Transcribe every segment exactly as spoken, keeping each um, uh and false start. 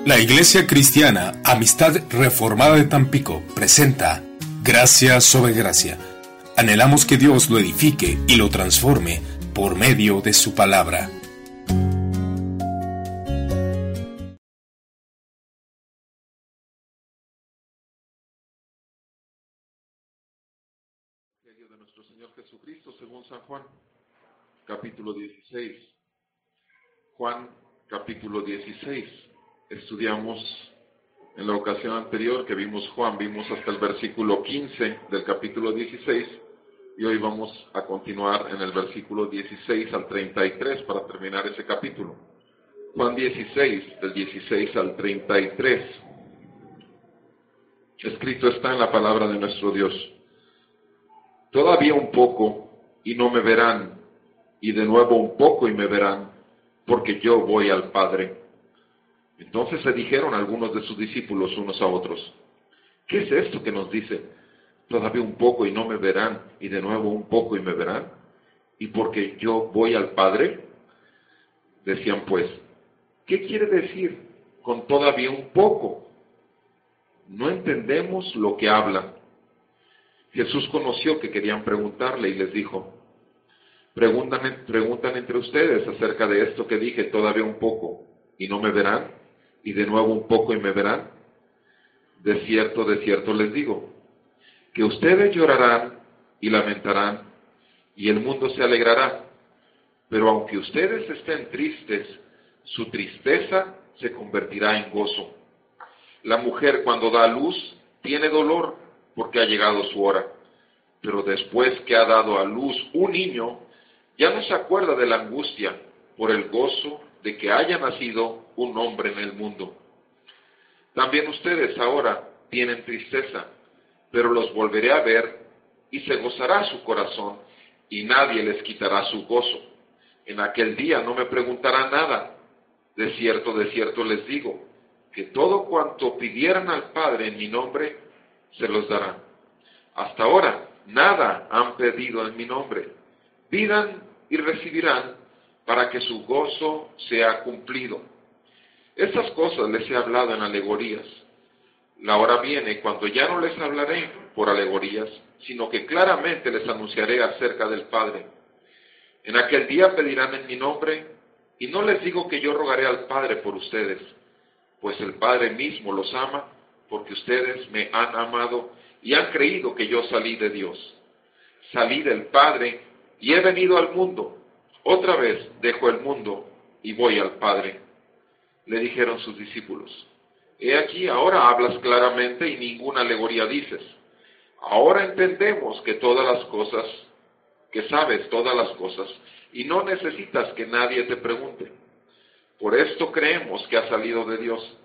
La Iglesia Cristiana Amistad Reformada de Tampico presenta Gracia sobre Gracia. Anhelamos que Dios lo edifique y lo transforme por medio de su palabra. Evangelio de nuestro Señor Jesucristo según San Juan, capítulo dieciséis. Juan, capítulo dieciséis. Estudiamos en la ocasión anterior que vimos Juan, vimos hasta el versículo quince del capítulo dieciséis y hoy vamos a continuar en el versículo dieciséis al treinta y tres para terminar ese capítulo. Juan dieciséis, del dieciséis al treinta y tres. Escrito está en la palabra de nuestro Dios: todavía un poco y no me verán, y de nuevo un poco y me verán, porque yo voy al Padre. Entonces se dijeron algunos de sus discípulos unos a otros: ¿qué es esto que nos dice? Todavía un poco y no me verán, y de nuevo un poco y me verán, y porque yo voy al Padre. Decían pues: ¿qué quiere decir con todavía un poco? No entendemos lo que hablan. Jesús conoció que querían preguntarle y les dijo: Preguntan, preguntan entre ustedes acerca de esto que dije, todavía un poco y no me verán, y de nuevo un poco y me verán. De cierto, de cierto les digo, que ustedes llorarán y lamentarán, y el mundo se alegrará. Pero aunque ustedes estén tristes, su tristeza se convertirá en gozo. La mujer cuando da a luz tiene dolor porque ha llegado su hora. Pero después que ha dado a luz un niño, ya no se acuerda de la angustia por el gozo de que haya nacido un hombre en el mundo. También ustedes ahora tienen tristeza, pero los volveré a ver y se gozará su corazón y nadie les quitará su gozo. En aquel día no me preguntarán nada. De cierto, de cierto les digo, que todo cuanto pidieran al Padre en mi nombre, se los dará. Hasta ahora nada han pedido en mi nombre. Pidan y recibirán, para que su gozo sea cumplido. Estas cosas les he hablado en alegorías. La hora viene cuando ya no les hablaré por alegorías, sino que claramente les anunciaré acerca del Padre. En aquel día pedirán en mi nombre, y no les digo que yo rogaré al Padre por ustedes, pues el Padre mismo los ama, porque ustedes me han amado y han creído que yo salí de Dios. Salí del Padre y he venido al mundo. Otra vez dejo el mundo y voy al Padre. Le dijeron sus discípulos: he aquí, ahora hablas claramente y ninguna alegoría dices. Ahora entendemos que todas las cosas, que sabes todas las cosas, y no necesitas que nadie te pregunte. Por esto creemos que ha salido de Dios.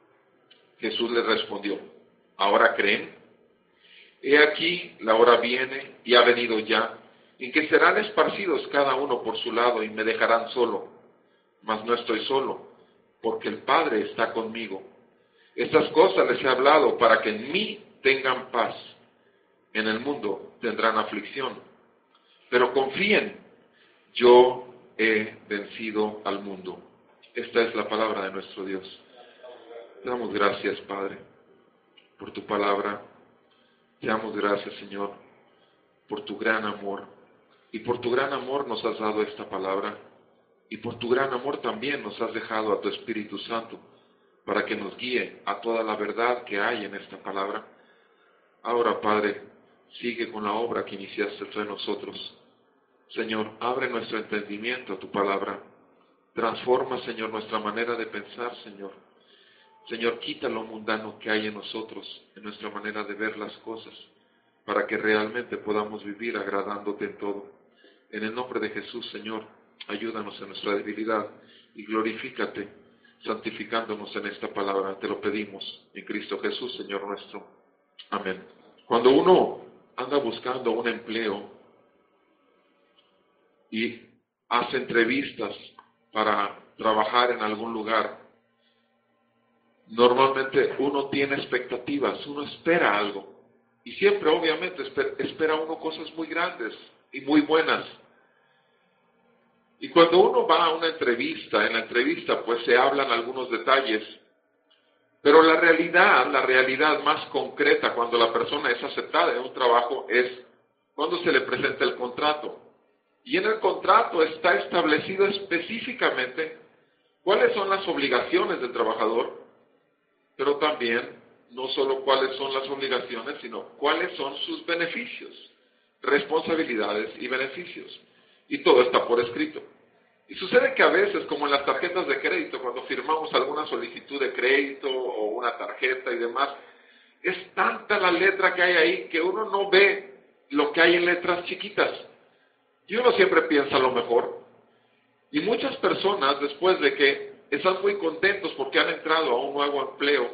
Jesús les respondió: ¿ahora creen? He aquí, la hora viene y ha venido ya, en que serán esparcidos cada uno por su lado y me dejarán solo. Mas no estoy solo, porque el Padre está conmigo. Estas cosas les he hablado para que en mí tengan paz. En el mundo tendrán aflicción, pero confíen, yo he vencido al mundo. Esta es la palabra de nuestro Dios. Te damos gracias, Padre, por tu palabra. Te damos gracias, Señor, por tu gran amor. Y por tu gran amor nos has dado esta palabra. Y por tu gran amor también nos has dejado a tu Espíritu Santo para que nos guíe a toda la verdad que hay en esta palabra. Ahora, Padre, sigue con la obra que iniciaste tú en nosotros. Señor, abre nuestro entendimiento a tu palabra. Transforma, Señor, nuestra manera de pensar, Señor. Señor, quita lo mundano que hay en nosotros, en nuestra manera de ver las cosas, para que realmente podamos vivir agradándote en todo. En el nombre de Jesús, Señor, ayúdanos en nuestra debilidad y glorifícate, santificándonos en esta palabra. Te lo pedimos en Cristo Jesús, Señor nuestro. Amén. Cuando uno anda buscando un empleo y hace entrevistas para trabajar en algún lugar, normalmente uno tiene expectativas, uno espera algo. Y siempre, obviamente, espera uno cosas muy grandes y muy buenas. Y cuando uno va a una entrevista, en la entrevista pues se hablan algunos detalles Pero la realidad, la realidad más concreta cuando la persona es aceptada en un trabajo es cuando se le presenta el contrato. Y en el contrato está establecido específicamente cuáles son las obligaciones del trabajador, pero también no solo cuáles son las obligaciones, sino cuáles son sus beneficios, responsabilidades y beneficios. Y todo está por escrito. Y sucede que a veces, como en las tarjetas de crédito, cuando firmamos alguna solicitud de crédito o una tarjeta y demás, es tanta la letra que hay ahí que uno no ve lo que hay en letras chiquitas. Y uno siempre piensa lo mejor. Y muchas personas, después de que están muy contentos porque han entrado a un nuevo empleo,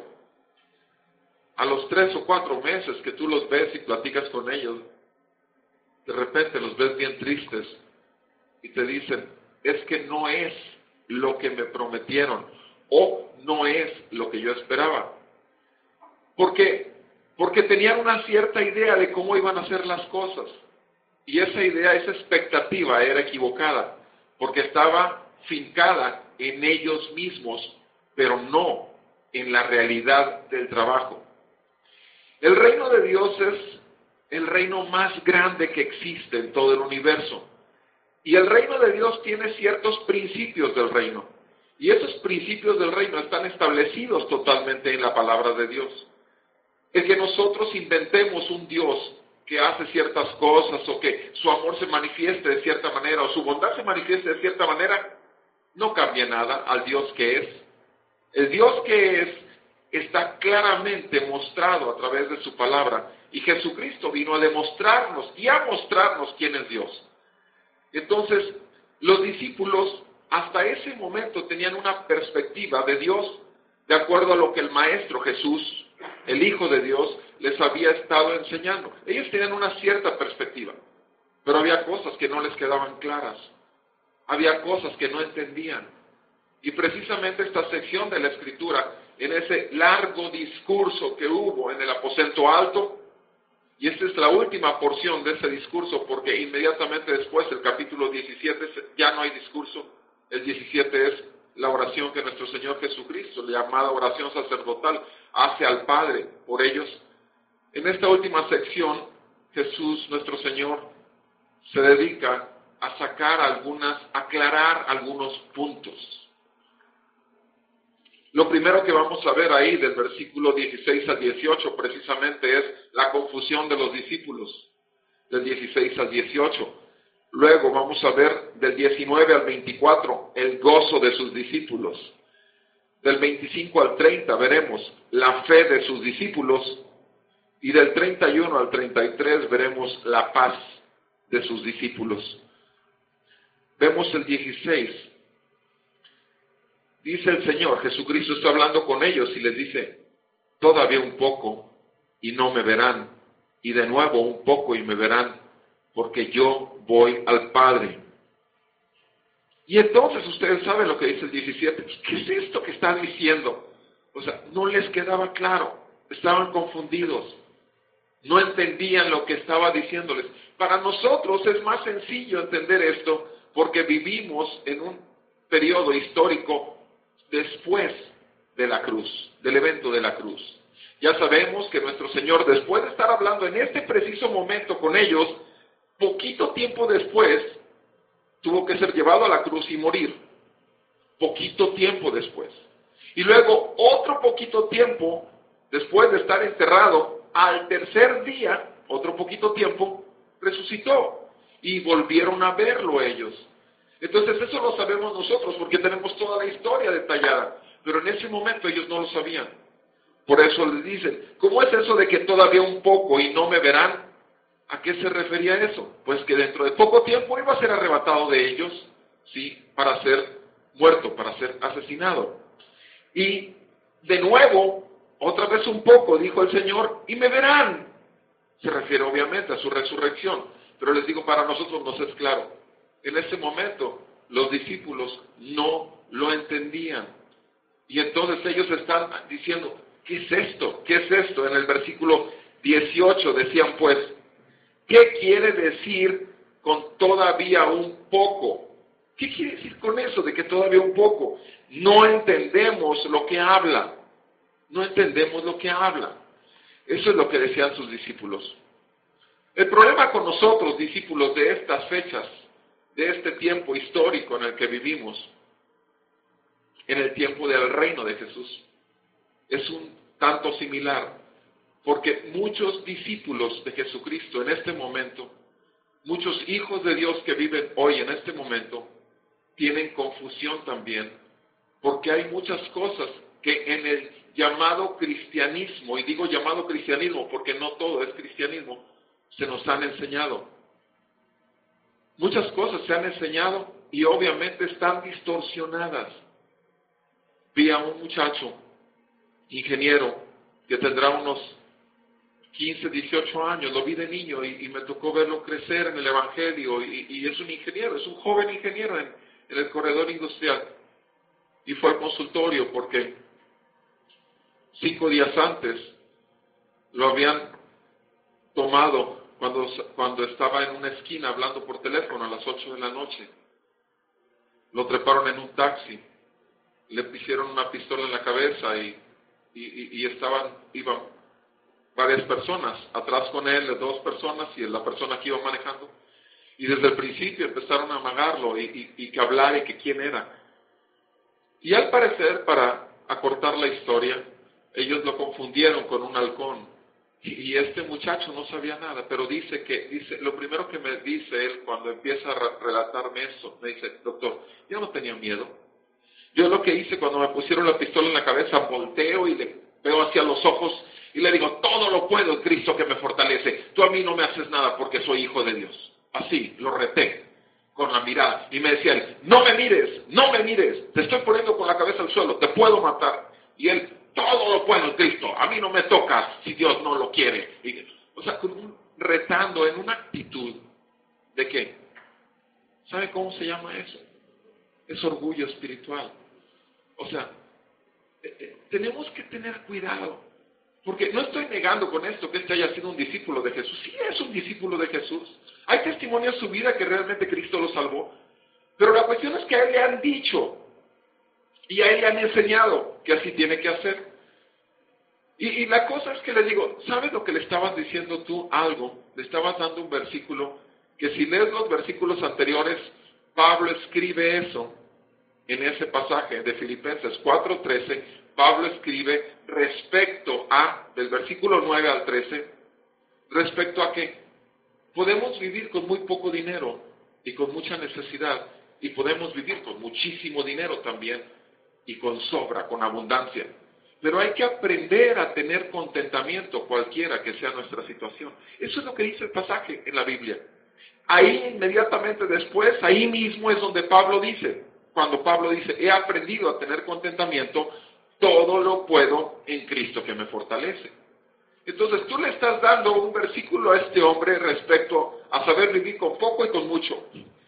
a los tres o cuatro meses que tú los ves y platicas con ellos, de repente los ves bien tristes y te dicen, es que no es lo que me prometieron o no es lo que yo esperaba. ¿Por qué? Porque tenían una cierta idea de cómo iban a ser las cosas. Y esa idea, esa expectativa era equivocada, porque estaba fincada en ellos mismos, pero no en la realidad del trabajo. El reino de Dios es el reino más grande que existe en todo el universo. Y el reino de Dios tiene ciertos principios del reino. Y esos principios del reino están establecidos totalmente en la palabra de Dios. El que nosotros inventemos un Dios que hace ciertas cosas o que su amor se manifieste de cierta manera o su bondad se manifieste de cierta manera, no cambia nada al Dios que es. El Dios que es está claramente mostrado a través de su palabra y Jesucristo vino a demostrarnos y a mostrarnos quién es Dios. Entonces, los discípulos hasta ese momento tenían una perspectiva de Dios de acuerdo a lo que el Maestro Jesús, el Hijo de Dios, les había estado enseñando. Ellos tenían una cierta perspectiva, pero había cosas que no les quedaban claras, había cosas que no entendían. Y precisamente esta sección de la Escritura, en ese largo discurso que hubo en el aposento alto, y esta es la última porción de ese discurso, porque inmediatamente después, el capítulo diecisiete, ya no hay discurso. El diecisiete es la oración que nuestro Señor Jesucristo, la llamada oración sacerdotal, hace al Padre por ellos. En esta última sección, Jesús, nuestro Señor, se dedica a sacar algunas, aclarar algunos puntos. Lo primero que vamos a ver ahí del versículo dieciséis al dieciocho precisamente es la confusión de los discípulos, del dieciséis al dieciocho. Luego vamos a ver del diecinueve al veinticuatro el gozo de sus discípulos. Del veinticinco al treinta veremos la fe de sus discípulos y del treinta y uno al treinta y tres veremos la paz de sus discípulos. Vemos el dieciséis. Dice el Señor, Jesucristo está hablando con ellos y les dice, todavía un poco y no me verán, y de nuevo un poco y me verán, porque yo voy al Padre. Y entonces ustedes saben lo que dice el diecisiete, ¿qué es esto que están diciendo? O sea, no les quedaba claro, estaban confundidos, no entendían lo que estaba diciéndoles. Para nosotros es más sencillo entender esto, porque vivimos en un periodo histórico después de la cruz, del evento de la cruz. Ya sabemos que nuestro Señor, después de estar hablando en este preciso momento con ellos, poquito tiempo después, tuvo que ser llevado a la cruz y morir. Poquito tiempo después. Y luego, otro poquito tiempo, después de estar enterrado, al tercer día, otro poquito tiempo, resucitó. Y volvieron a verlo ellos. Entonces eso lo sabemos nosotros porque tenemos toda la historia detallada, pero en ese momento ellos no lo sabían. Por eso les dicen, ¿cómo es eso de que todavía un poco y no me verán? ¿A qué se refería eso? Pues que dentro de poco tiempo iba a ser arrebatado de ellos, ¿sí? Para ser muerto, para ser asesinado. Y de nuevo, otra vez un poco, dijo el Señor, y me verán. Se refiere obviamente a su resurrección, pero les digo, para nosotros nos es claro. En ese momento, los discípulos no lo entendían. Y entonces ellos están diciendo, ¿qué es esto? ¿Qué es esto? En el versículo dieciocho decían pues, ¿qué quiere decir con todavía un poco? ¿Qué quiere decir con eso de que todavía un poco? No entendemos lo que habla. no entendemos lo que habla. Eso es lo que decían sus discípulos. El problema con nosotros, discípulos de estas fechas, de este tiempo histórico en el que vivimos, en el tiempo del reino de Jesús, es un tanto similar, porque muchos discípulos de Jesucristo en este momento, muchos hijos de Dios que viven hoy en este momento, tienen confusión también, porque hay muchas cosas que en el llamado cristianismo, y digo llamado cristianismo porque no todo es cristianismo, se nos han enseñado. Muchas cosas se han enseñado y obviamente están distorsionadas. Vi a un muchacho, ingeniero, que tendrá unos quince, dieciocho años, lo vi de niño y, y me tocó verlo crecer en el Evangelio y, y es un ingeniero, es un joven ingeniero en, en el corredor industrial. Y fue al consultorio porque cinco días antes lo habían tomado cuando, cuando estaba en una esquina hablando por teléfono a las ocho de la noche. Lo treparon en un taxi, le pusieron una pistola en la cabeza y, y, y estaban, iban varias personas atrás con él, dos personas y la persona que iba manejando. Y desde el principio empezaron a amagarlo y, y, y que hablara y que quién era. Y al parecer, para acortar la historia, ellos lo confundieron con un halcón. Y, y este muchacho no sabía nada, pero dice que, dice, lo primero que me dice él cuando empieza a relatarme eso, me dice, doctor, yo no tenía miedo. Yo lo que hice cuando me pusieron la pistola en la cabeza, volteo y le veo hacia los ojos y le digo, todo lo puedo en Cristo que me fortalece. Tú a mí no me haces nada porque soy hijo de Dios. Así, lo reté con la mirada. Y me decía él, no me mires, no me mires, te estoy poniendo con la cabeza al suelo, te puedo matar. Y él, todo lo puedo en Cristo, a mí no me tocas si Dios no lo quiere. Y, o sea, con un, retando en una actitud de que, ¿sabe cómo se llama eso? Es orgullo espiritual. O sea, eh, eh, tenemos que tener cuidado, porque no estoy negando con esto que este haya sido un discípulo de Jesús. Sí es un discípulo de Jesús. Hay testimonio en su vida que realmente Cristo lo salvó. Pero la cuestión es que a él le han dicho y a él le han enseñado que así tiene que hacer. Y, y la cosa es que le digo, ¿sabes lo que le estabas diciendo tú? Algo. Le estabas dando un versículo que si lees los versículos anteriores, Pablo escribe eso en ese pasaje de Filipenses cuatro trece. Pablo escribe respecto a, del versículo nueve al trece, respecto a que podemos vivir con muy poco dinero y con mucha necesidad, y podemos vivir con muchísimo dinero también, y con sobra, con abundancia. Pero hay que aprender a tener contentamiento cualquiera que sea nuestra situación. Eso es lo que dice el pasaje en la Biblia. Ahí inmediatamente después, ahí mismo es donde Pablo dice, cuando Pablo dice, he aprendido a tener contentamiento, todo lo puedo en Cristo que me fortalece. Entonces tú le estás dando un versículo a este hombre respecto a saber vivir con poco y con mucho.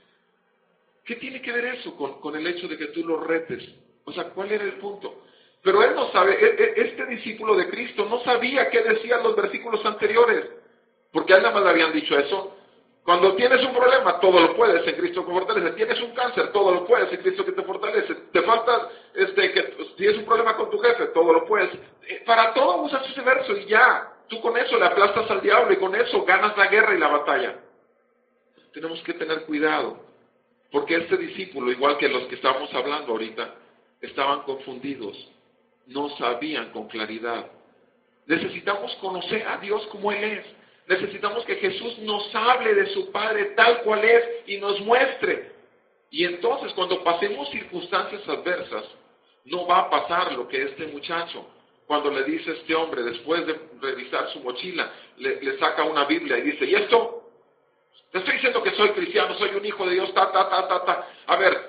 ¿Qué tiene que ver eso con, con el hecho de que tú lo retes? O sea, ¿cuál era el punto? Pero él no sabe, este discípulo de Cristo no sabía qué decían los versículos anteriores, porque a él nada más le habían dicho eso. Cuando tienes un problema, todo lo puedes en Cristo que te fortalece. Tienes un cáncer, todo lo puedes en Cristo que te fortalece. Te falta, este, que tienes un problema con tu jefe, todo lo puedes. Para todo usas ese verso y ya. Tú con eso le aplastas al diablo y con eso ganas la guerra y la batalla. Tenemos que tener cuidado, porque este discípulo, igual que los que estamos hablando ahorita, estaban confundidos, no sabían con claridad. Necesitamos conocer a Dios como Él es. Necesitamos que Jesús nos hable de su Padre tal cual es y nos muestre. Y entonces cuando pasemos circunstancias adversas, no va a pasar lo que este muchacho, cuando le dice a este hombre, después de revisar su mochila, le, le saca una Biblia y dice, ¿y esto? Te estoy diciendo que soy cristiano, soy un hijo de Dios, ta, ta, ta, ta, ta. A ver,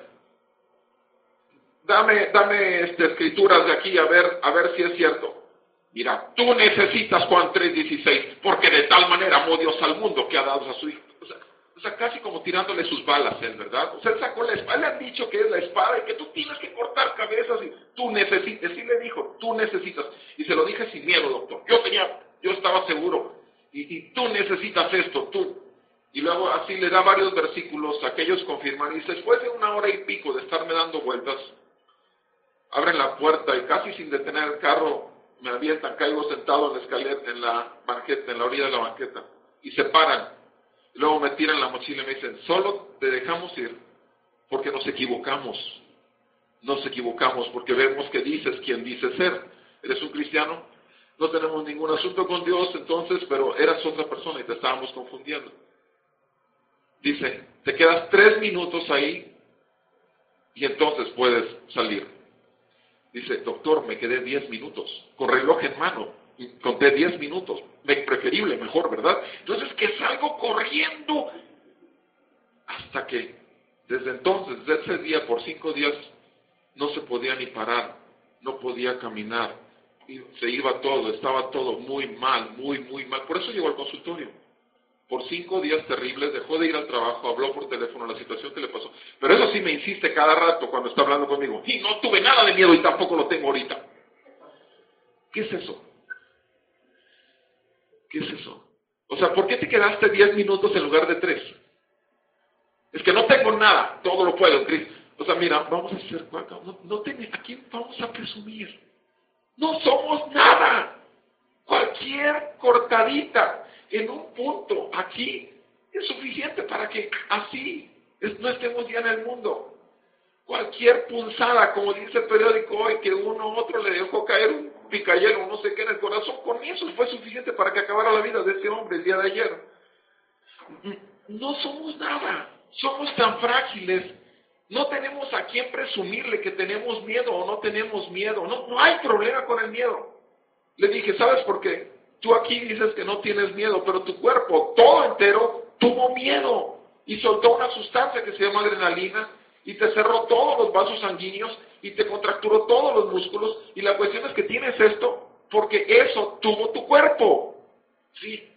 dame, dame este, escrituras de aquí, a ver, a ver si es cierto. Mira, tú necesitas Juan tres dieciséis, porque de tal manera amó Dios al mundo que ha dado a su Hijo. O sea, o sea, casi como tirándole sus balas, él, ¿verdad? O sea, él sacó la espada, le han dicho que es la espada y que tú tienes que cortar cabezas y tú necesitas, sí le dijo, tú necesitas. Y se lo dije sin miedo, doctor. Yo tenía, yo estaba seguro. Y, y tú necesitas esto, tú. Y luego así le da varios versículos, aquellos confirman. Y después de una hora y pico de estarme dando vueltas, abren la puerta y casi sin detener el carro, me avientan, caigo sentado en la escalera, en la banqueta, en la orilla de la banqueta, y se paran. Y luego me tiran la mochila y me dicen, solo te dejamos ir porque nos equivocamos. Nos equivocamos porque vemos que dices quién dices ser. ¿Eres un cristiano? No tenemos ningún asunto con Dios entonces, pero eras otra persona y te estábamos confundiendo. Dice, te quedas tres minutos ahí y entonces puedes salir. Dice, doctor, me quedé diez minutos, con reloj en mano, y conté diez minutos, me, preferible, mejor, ¿verdad? Entonces que salgo corriendo, hasta que desde entonces, desde ese día, por cinco días, no se podía ni parar, no podía caminar, y se iba todo, estaba todo muy mal, muy, muy mal. Por eso llegó al consultorio. Por cinco días terribles, dejó de ir al trabajo, habló por teléfono la situación que le pasó. Pero eso sí me insiste cada rato cuando está hablando conmigo. Y no tuve nada de miedo y tampoco lo tengo ahorita. ¿Qué es eso? ¿Qué es eso? O sea, ¿por qué te quedaste diez minutos en lugar de tres? Es que no tengo nada, todo lo puedo en Cristo. O sea, mira, vamos a hacer cuatro. No, no ten, ¿a quién vamos a presumir? No somos nada. Cualquier cortadita en un punto aquí es suficiente para que así no estemos ya en el mundo. Cualquier punzada, como dice el periódico hoy, que uno u otro le dejó caer un picayero, no sé qué, en el corazón, con eso fue suficiente para que acabara la vida de ese hombre el día de ayer. No somos nada, somos tan frágiles, no tenemos a quién presumirle que tenemos miedo o no tenemos miedo, no, no hay problema con el miedo. Le dije, ¿sabes por qué? Tú aquí dices que no tienes miedo, pero tu cuerpo todo entero tuvo miedo y soltó una sustancia que se llama adrenalina y te cerró todos los vasos sanguíneos y te contracturó todos los músculos, y la cuestión es que tienes esto porque eso tuvo tu cuerpo. Sí.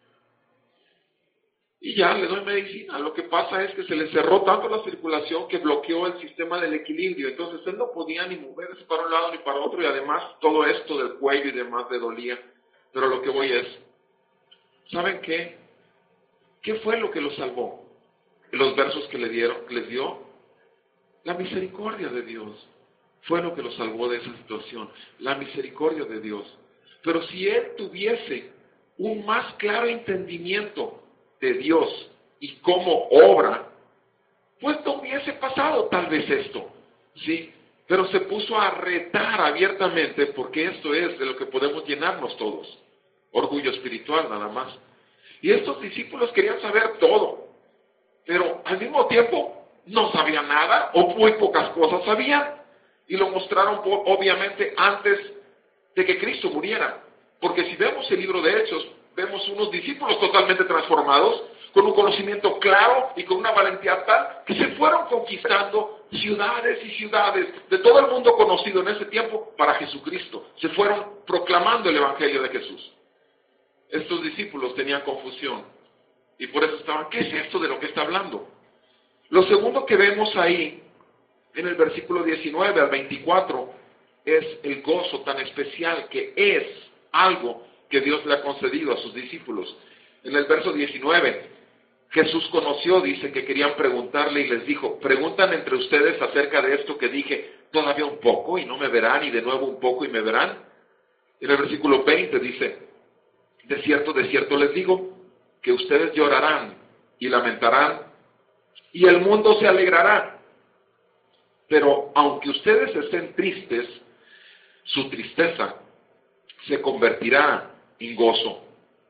Y ya le doy medicina. Lo que pasa es que se le cerró tanto la circulación que bloqueó el sistema del equilibrio. Entonces él no podía ni moverse para un lado ni para otro, y además todo esto del cuello y demás le dolía. Pero lo que voy es, ¿saben qué? ¿Qué fue lo que lo salvó? Los versos que le dieron, que les dio, la misericordia de Dios fue lo que lo salvó de esa situación. La misericordia de Dios. Pero si él tuviese un más claro entendimiento de Dios y cómo obra, pues no hubiese pasado tal vez esto, ¿sí? Pero se puso a retar abiertamente, porque esto es de lo que podemos llenarnos todos, orgullo espiritual nada más. Y estos discípulos querían saber todo, pero al mismo tiempo no sabían nada, o muy pocas cosas sabían, y lo mostraron obviamente antes de que Cristo muriera, porque si vemos el libro de Hechos, vemos unos discípulos totalmente transformados, con un conocimiento claro y con una valentía tal, que se fueron conquistando ciudades y ciudades de todo el mundo conocido en ese tiempo para Jesucristo. Se fueron proclamando el Evangelio de Jesús. Estos discípulos tenían confusión y por eso estaban, ¿qué es esto de lo que está hablando? Lo segundo que vemos ahí, en el versículo diecinueve al veinticuatro, es el gozo tan especial que es algo que Dios le ha concedido a sus discípulos. En el verso diecinueve, Jesús conoció, dice que querían preguntarle y les dijo, ¿preguntan entre ustedes acerca de esto que dije, todavía un poco y no me verán, y de nuevo un poco y me verán? En el versículo veinte dice, de cierto, de cierto les digo, que ustedes llorarán y lamentarán, y el mundo se alegrará. Pero aunque ustedes estén tristes, su tristeza se convertirá en gozo.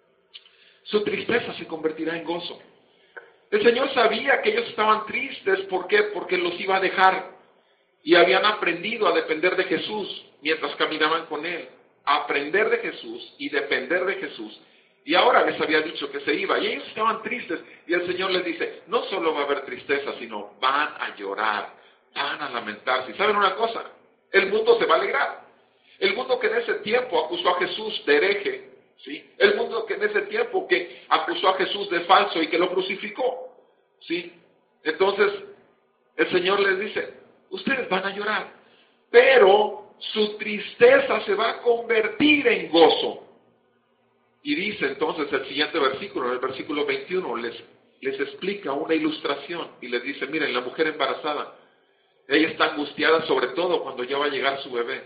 Su tristeza se convertirá en gozo. El Señor sabía que ellos estaban tristes. ¿Por qué? Porque los iba a dejar. Y habían aprendido a depender de Jesús mientras caminaban con Él. A aprender de Jesús y depender de Jesús. Y ahora les había dicho que se iba. Y ellos estaban tristes. Y el Señor les dice, no solo va a haber tristeza, sino van a llorar, van a lamentarse. ¿Y saben una cosa? El mundo se va a alegrar. El mundo que en ese tiempo acusó a Jesús de hereje, ¿sí? El mundo que en ese tiempo que acusó a Jesús de falso y que lo crucificó, ¿sí? Entonces, el Señor les dice, ustedes van a llorar, pero su tristeza se va a convertir en gozo. Y dice entonces el siguiente versículo, en el versículo veintiuno, les, les explica una ilustración y les dice, miren, la mujer embarazada, ella está angustiada sobre todo cuando ya va a llegar su bebé.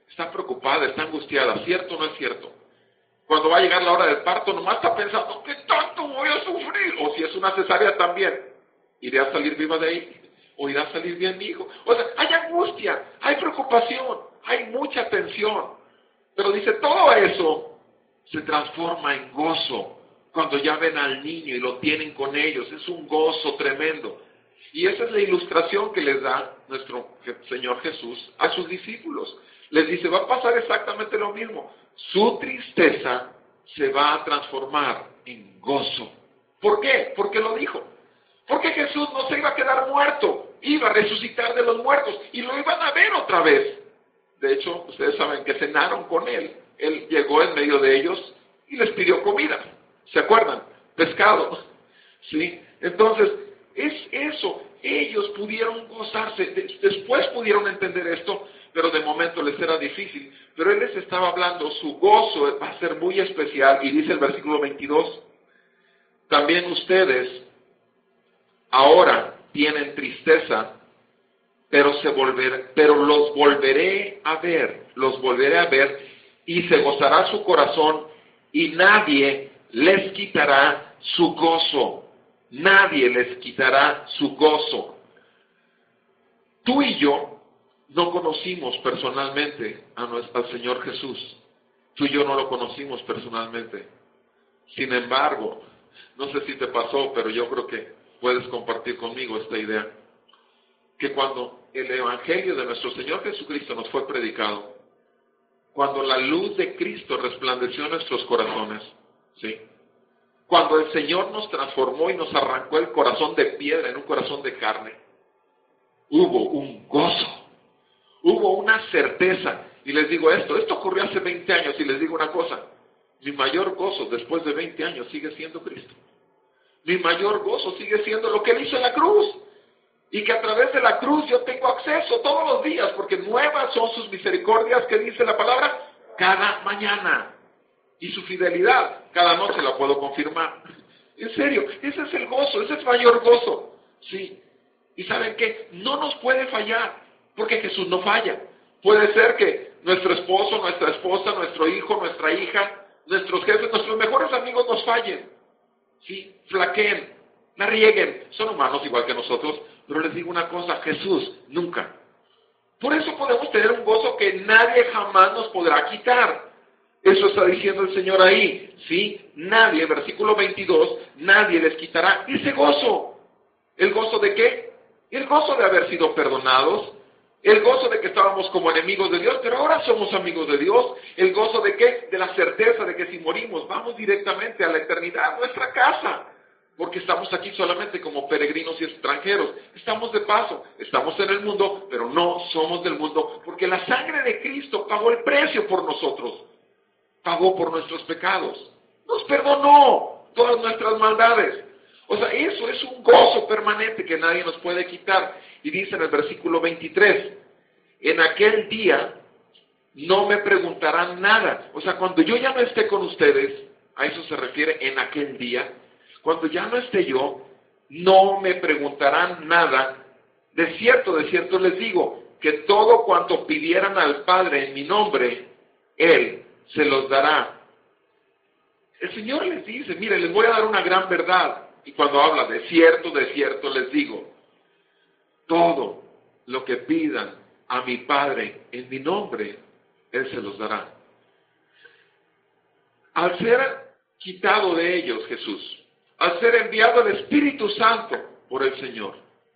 está preocupada, está angustiada, ¿cierto o no es cierto? Cuando va a llegar la hora del parto, nomás está pensando, ¿qué tanto voy a sufrir? O si es una cesárea también, ¿iré a salir viva de ahí? ¿O irá a salir bien mi hijo? O sea, hay angustia, hay preocupación, hay mucha tensión. Pero dice, todo eso se transforma en gozo cuando ya ven al niño y lo tienen con ellos. Es un gozo tremendo. Y esa es la ilustración que les da nuestro Señor Jesús a sus discípulos. Les dice, va a pasar exactamente lo mismo. Su tristeza se va a transformar en gozo. ¿Por qué? Porque lo dijo. Porque Jesús no se iba a quedar muerto, iba a resucitar de los muertos y lo iban a ver otra vez. De hecho, ustedes saben que cenaron con él. Él llegó en medio de ellos y les pidió comida. ¿Se acuerdan? Pescado. ¿Sí? Entonces, es eso. Ellos pudieron gozarse. Después pudieron entender esto, pero de momento les era difícil. Pero él les estaba hablando, su gozo va a ser muy especial. Y dice el versículo veintidós, también ustedes ahora tienen tristeza, pero se volver, pero los volveré a ver, los volveré a ver, y se gozará su corazón, y nadie les quitará su gozo. Nadie les quitará su gozo. Tú y yo no conocimos personalmente a nuestro, al Señor Jesús. Tú y yo no lo conocimos personalmente. Sin embargo, no sé si te pasó, pero yo creo que puedes compartir conmigo esta idea. Que cuando el Evangelio de nuestro Señor Jesucristo nos fue predicado, cuando la luz de Cristo resplandeció en nuestros corazones, ¿sí? Cuando el Señor nos transformó y nos arrancó el corazón de piedra en un corazón de carne, hubo un gozo, hubo una certeza. Y les digo esto, esto ocurrió hace veinte años y les digo una cosa, mi mayor gozo después de veinte años sigue siendo Cristo. Mi mayor gozo sigue siendo lo que Él hizo en la cruz. Y que a través de la cruz yo tengo acceso todos los días, porque nuevas son sus misericordias, que dice la palabra, cada mañana. Y su fidelidad, cada noche la puedo confirmar. En serio, ese es el gozo, ese es el mayor gozo. Sí. Y ¿saben qué? No nos puede fallar, porque Jesús no falla. Puede ser que nuestro esposo, nuestra esposa, nuestro hijo, nuestra hija, nuestros jefes, nuestros mejores amigos nos fallen. Sí, flaqueen, la rieguen. Son humanos igual que nosotros, pero les digo una cosa, Jesús nunca. Por eso podemos tener un gozo que nadie jamás nos podrá quitar. Eso está diciendo el Señor ahí, ¿sí? Nadie, versículo veintidós, nadie les quitará ese gozo. ¿El gozo de qué? El gozo de haber sido perdonados. El gozo de que estábamos como enemigos de Dios, pero ahora somos amigos de Dios. El gozo de qué? De la certeza de que si morimos, vamos directamente a la eternidad, a nuestra casa. Porque estamos aquí solamente como peregrinos y extranjeros. Estamos de paso, estamos en el mundo, pero no somos del mundo. Porque la sangre de Cristo pagó el precio por nosotros. Pagó por nuestros pecados. Nos perdonó todas nuestras maldades. O sea, eso es un gozo permanente que nadie nos puede quitar. Y dice en el versículo veintitrés, en aquel día no me preguntarán nada. O sea, cuando yo ya no esté con ustedes, a eso se refiere en aquel día, cuando ya no esté yo, no me preguntarán nada. De cierto, de cierto les digo, que todo cuanto pidieran al Padre en mi nombre, Él se los dará. El Señor les dice, mire, les voy a dar una gran verdad. Y cuando habla de cierto, de cierto les digo, todo lo que pidan a mi Padre en mi nombre, Él se los dará. Al ser quitado de ellos Jesús, al ser enviado el Espíritu Santo por el Señor,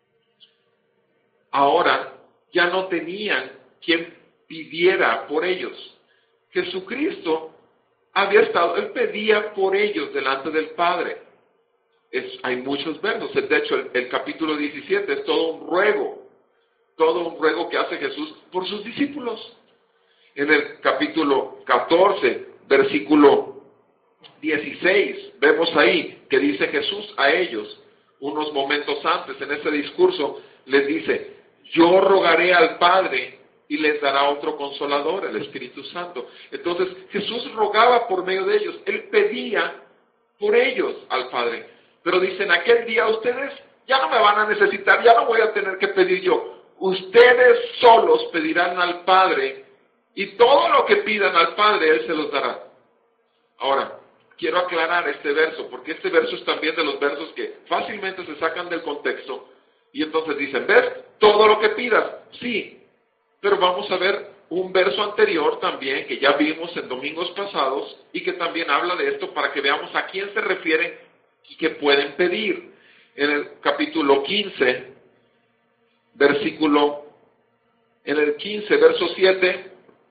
ahora ya no tenían quien pidiera por ellos. Jesucristo había estado, Él pedía por ellos delante del Padre. Es, hay muchos versos, de hecho el, el capítulo diecisiete es todo un ruego, todo un ruego que hace Jesús por sus discípulos. En el capítulo catorce, versículo dieciséis, vemos ahí que dice Jesús a ellos, unos momentos antes en ese discurso, les dice, yo rogaré al Padre y les dará otro consolador, el Espíritu Santo. Entonces Jesús rogaba por medio de ellos, Él pedía por ellos al Padre. Pero dicen, aquel día ustedes ya no me van a necesitar, ya no voy a tener que pedir yo. Ustedes solos pedirán al Padre Y todo lo que pidan al Padre, Él se los dará. Ahora, quiero aclarar este verso, porque este verso es también de los versos que fácilmente se sacan del contexto. Y entonces dicen, ¿ves? Todo lo que pidas, sí. Pero vamos a ver un verso anterior también, que ya vimos en domingos pasados, y que también habla de esto para que veamos a quién se refiere y qué pueden pedir. En el capítulo quince, versículo, en el quince, verso siete,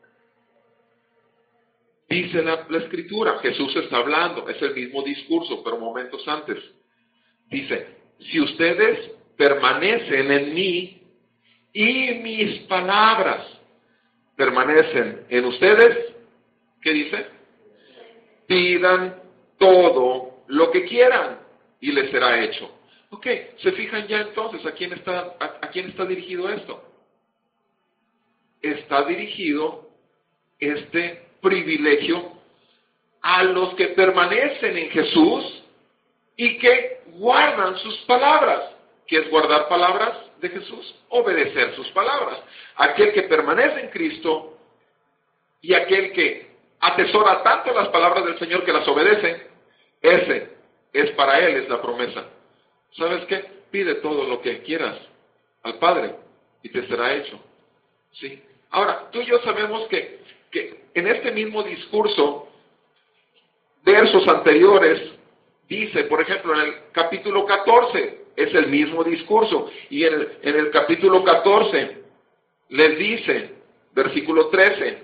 dice la, la Escritura, Jesús está hablando, es el mismo discurso, pero momentos antes. Dice, si ustedes permanecen en mí y mis palabras permanecen en ustedes, ¿qué dice? Pidan todo lo que quieran y les será hecho. Ok, ¿se fijan ya entonces a quién está, a, a quién está dirigido esto? Está dirigido este privilegio a los que permanecen en Jesús y que guardan sus palabras. ¿Qué es guardar palabras de Jesús? Obedecer sus palabras. Aquel que permanece en Cristo y aquel que atesora tanto las palabras del Señor que las obedece, ese es para él, es la promesa. ¿Sabes qué? Pide todo lo que quieras al Padre y te será hecho. ¿Sí? Ahora, tú y yo sabemos que, que en este mismo discurso, versos anteriores, dice, por ejemplo, en el capítulo catorce, es el mismo discurso, y en el, en el capítulo catorce, les dice, versículo trece,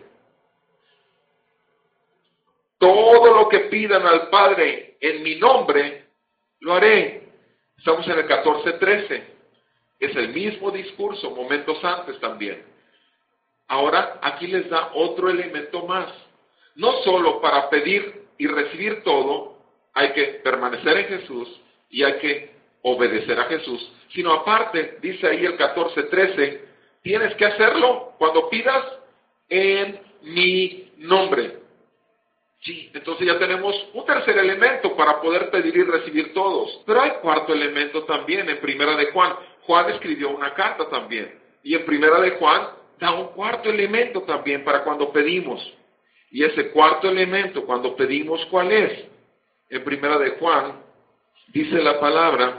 todo lo que pidan al Padre en mi nombre, lo haré. Estamos en el catorce trece, es el mismo discurso, momentos antes también. Ahora, aquí les da otro elemento más. No solo para pedir y recibir todo, hay que permanecer en Jesús y hay que obedecer a Jesús, sino aparte, dice ahí el catorce trece, tienes que hacerlo cuando pidas en mi nombre. Sí, entonces ya tenemos un tercer elemento para poder pedir y recibir todos. Pero hay cuarto elemento también en Primera de Juan. Juan escribió una carta también. Y en Primera de Juan da un cuarto elemento también para cuando pedimos. Y ese cuarto elemento, cuando pedimos, ¿cuál es? En Primera de Juan, dice la palabra,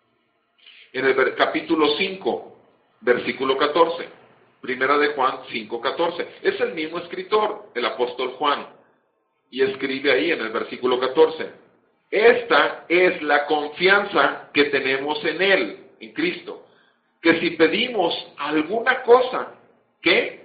en el capítulo cinco, versículo catorce. Primera de Juan cinco, catorce. Es el mismo escritor, el apóstol Juan. Y escribe ahí en el versículo catorce. Esta es la confianza que tenemos en Él, en Cristo. Que si pedimos alguna cosa, ¿qué?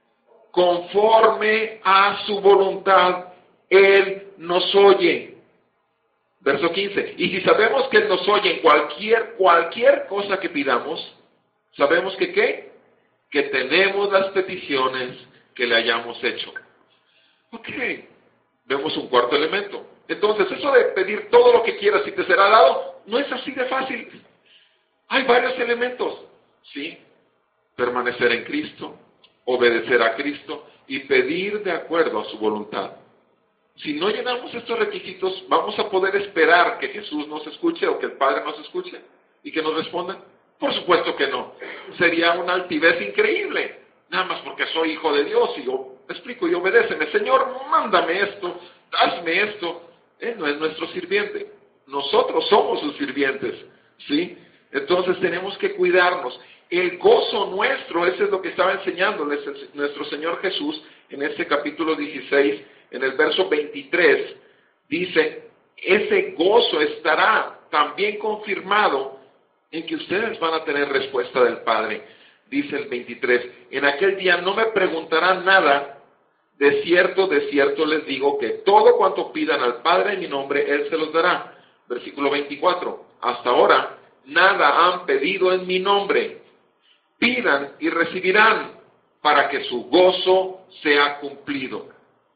Conforme a su voluntad, Él nos oye. Verso quince. Y si sabemos que Él nos oye en cualquier, cualquier cosa que pidamos, ¿sabemos que qué? Que tenemos las peticiones que le hayamos hecho. Ok. Vemos un cuarto elemento. Entonces, eso de pedir todo lo que quieras y te será dado, no es así de fácil. Hay varios elementos. ¿Sí? Permanecer en Cristo, obedecer a Cristo y pedir de acuerdo a su voluntad. Si no llenamos estos requisitos, ¿vamos a poder esperar que Jesús nos escuche o que el Padre nos escuche y que nos responda? Por supuesto que no. Sería una altivez increíble. Nada más porque soy hijo de Dios y yo explico y obedéceme. Señor, mándame esto, hazme esto. Él no es nuestro sirviente. Nosotros somos sus sirvientes. ¿Sí? Entonces tenemos que cuidarnos. El gozo nuestro, ese es lo que estaba enseñándoles nuestro Señor Jesús en este capítulo dieciséis, en el verso veintitrés. Dice, ese gozo estará también confirmado en que ustedes van a tener respuesta del Padre. Dice el veintitrés, en aquel día no me preguntarán nada, de cierto, de cierto les digo que todo cuanto pidan al Padre en mi nombre, Él se los dará. Versículo veinticuatro, hasta ahora nada han pedido en mi nombre. Pidan y recibirán para que su gozo sea cumplido.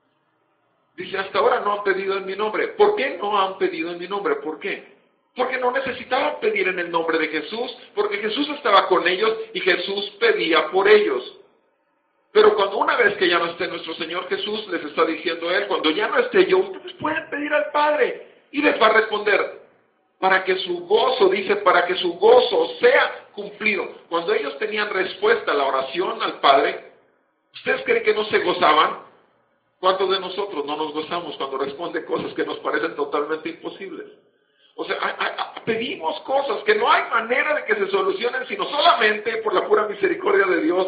Dice, hasta ahora no han pedido en mi nombre. ¿Por qué no han pedido en mi nombre? ¿Por qué? Porque no necesitaban pedir en el nombre de Jesús, porque Jesús estaba con ellos y Jesús pedía por ellos. Pero cuando una vez que ya no esté nuestro Señor Jesús, les está diciendo Él, cuando ya no esté yo, ustedes pueden pedir al Padre. Y les va a responder, para que su gozo, dice, para que su gozo sea cumplido. Cuando ellos tenían respuesta a la oración al Padre, ¿Ustedes creen que no se gozaban? ¿Cuántos de nosotros no nos gozamos cuando responde cosas que nos parecen totalmente imposibles? O sea, a, a, a, pedimos cosas que no hay manera de que se solucionen, sino solamente por la pura misericordia de Dios.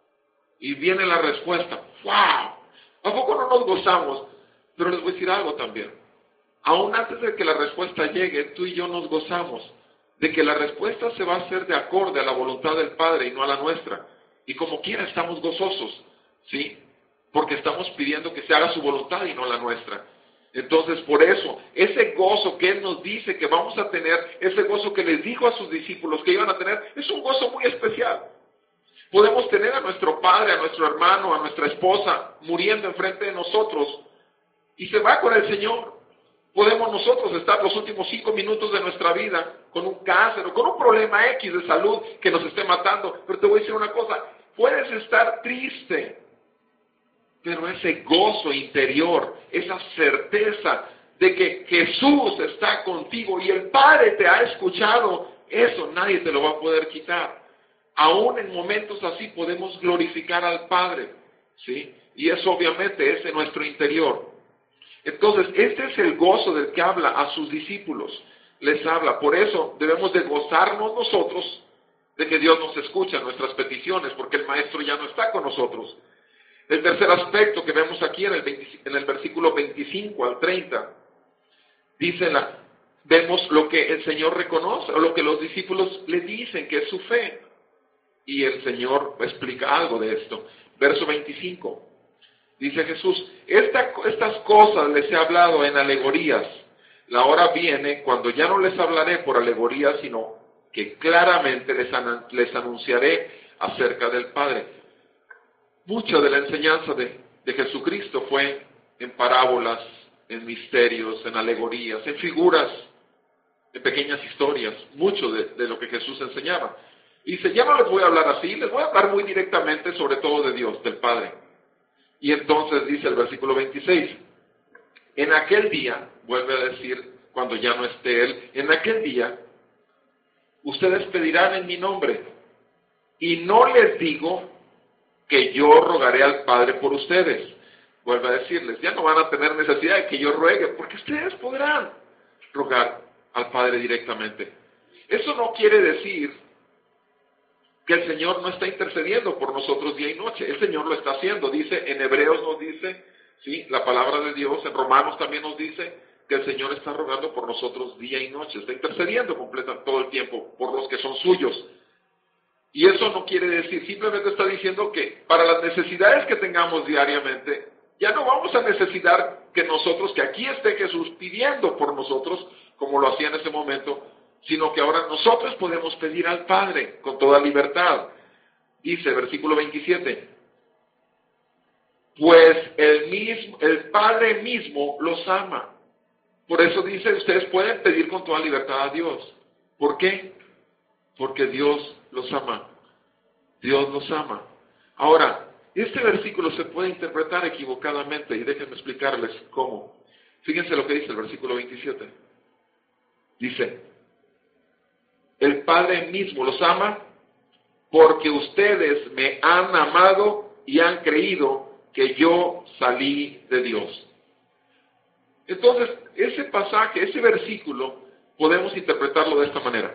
Y viene la respuesta. ¡Wow! ¿A poco no nos gozamos? Pero les voy a decir algo también. Aún antes de que la respuesta llegue, tú y yo nos gozamos de que la respuesta se va a hacer de acorde a la voluntad del Padre y no a la nuestra. Y como quiera estamos gozosos, ¿sí? Porque estamos pidiendo que se haga su voluntad y no la nuestra. Entonces, por eso, ese gozo que Él nos dice que vamos a tener, ese gozo que les dijo a sus discípulos que iban a tener, es un gozo muy especial. Podemos tener a nuestro padre, a nuestro hermano, a nuestra esposa muriendo enfrente de nosotros y se va con el Señor. Podemos nosotros estar los últimos cinco minutos de nuestra vida con un cáncer o con un problema X de salud que nos esté matando. Pero te voy a decir una cosa, puedes estar triste, pero ese gozo interior, esa certeza de que Jesús está contigo y el Padre te ha escuchado, eso nadie te lo va a poder quitar. Aún en momentos así podemos glorificar al Padre, ¿sí? Y eso obviamente es en nuestro interior. Entonces, este es el gozo del que habla a sus discípulos. Les habla. Por eso debemos de gozarnos nosotros de que Dios nos escucha nuestras peticiones, porque el Maestro ya no está con nosotros. El tercer aspecto que vemos aquí en el, veinte, en el versículo veinticinco al treinta, dice la, vemos lo que el Señor reconoce, o lo que los discípulos le dicen que es su fe. Y el Señor explica algo de esto. Verso veinticinco. Dice Jesús, Esta, estas cosas les he hablado en alegorías. La hora viene cuando ya no les hablaré por alegorías, sino que claramente les, an, les anunciaré acerca del Padre. Mucha de la enseñanza de, de Jesucristo fue en parábolas, en misterios, en alegorías, en figuras, en pequeñas historias. Mucho de, de lo que Jesús enseñaba. Y dice, ya no les voy a hablar así, les voy a hablar muy directamente sobre todo de Dios, del Padre. Y entonces dice el versículo veintiséis, en aquel día, vuelve a decir, cuando ya no esté Él, en aquel día, ustedes pedirán en mi nombre, y no les digo que yo rogaré al Padre por ustedes. Vuelve a decirles, ya no van a tener necesidad de que yo ruegue, porque ustedes podrán rogar al Padre directamente. Eso no quiere decir que el Señor no está intercediendo por nosotros día y noche. El Señor lo está haciendo. Dice, en Hebreos nos dice, ¿sí? La palabra de Dios, en Romanos también nos dice que el Señor está rogando por nosotros día y noche. Está intercediendo completa, todo el tiempo por los que son suyos. Y eso no quiere decir, simplemente está diciendo que para las necesidades que tengamos diariamente, ya no vamos a necesitar que nosotros, que aquí esté Jesús pidiendo por nosotros, como lo hacía en ese momento, sino que ahora nosotros podemos pedir al Padre con toda libertad. Dice, versículo veintisiete, pues el, mismo, el Padre mismo los ama. Por eso dice, ustedes pueden pedir con toda libertad a Dios. ¿Por qué? Porque Dios los ama. Dios los ama. Ahora, este versículo se puede interpretar equivocadamente y déjenme explicarles cómo. Fíjense lo que dice el versículo veintisiete. Dice, el Padre mismo los ama porque ustedes me han amado y han creído que yo salí de Dios. Entonces, ese pasaje, ese versículo, podemos interpretarlo de esta manera.